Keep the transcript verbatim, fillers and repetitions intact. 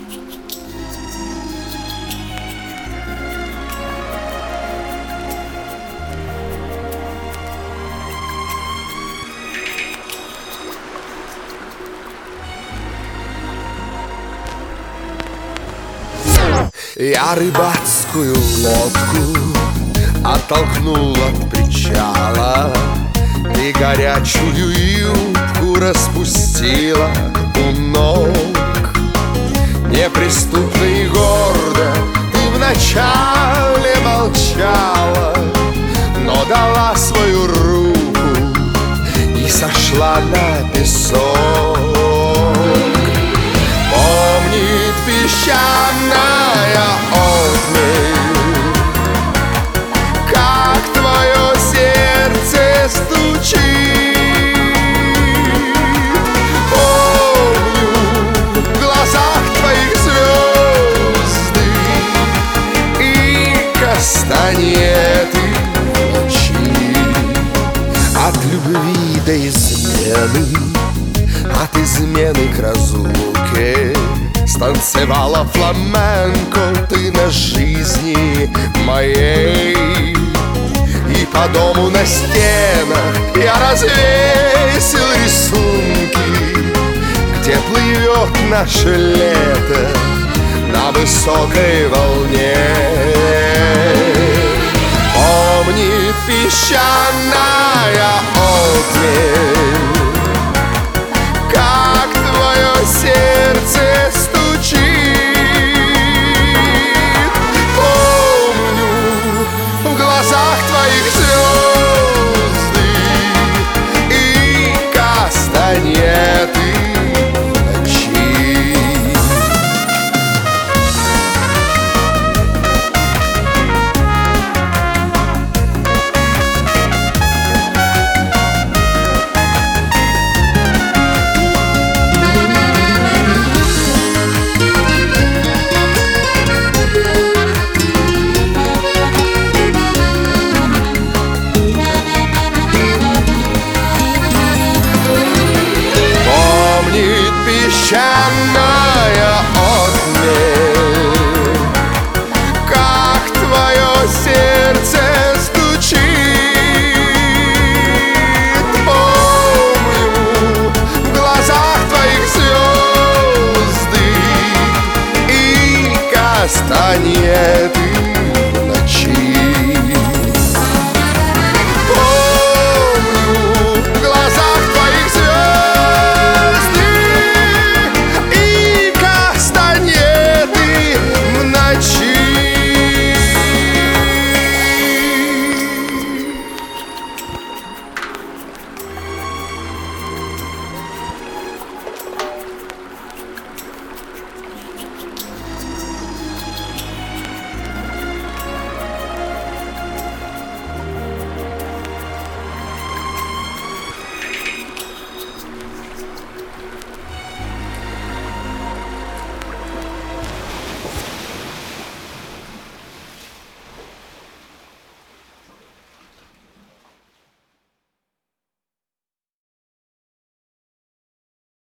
Я рыбацкую лодку оттолкнул от причала, ты горячую юбку распустила у ног. Неприступно и гордо ты вначале молчала, но дала свою руку и сошла на песок. Помнит песчаная отмель, как твое сердце стучит. Помню в глазах твоих звезды и кастанеты ночи. От любви до измены, от измены к разлуке станцевала фламенко ты на жизни моей. И по дому на стенах я развесил рисунки, где плывет наше лето на высокой волне. Помнит песчаная отмель, как твое сердце стучит. Помню в глазах твоих звезды и кастанеты ночи. Песчаная отмель, как твое сердце стучит. Помню в глазах твоих звезды и кастанеты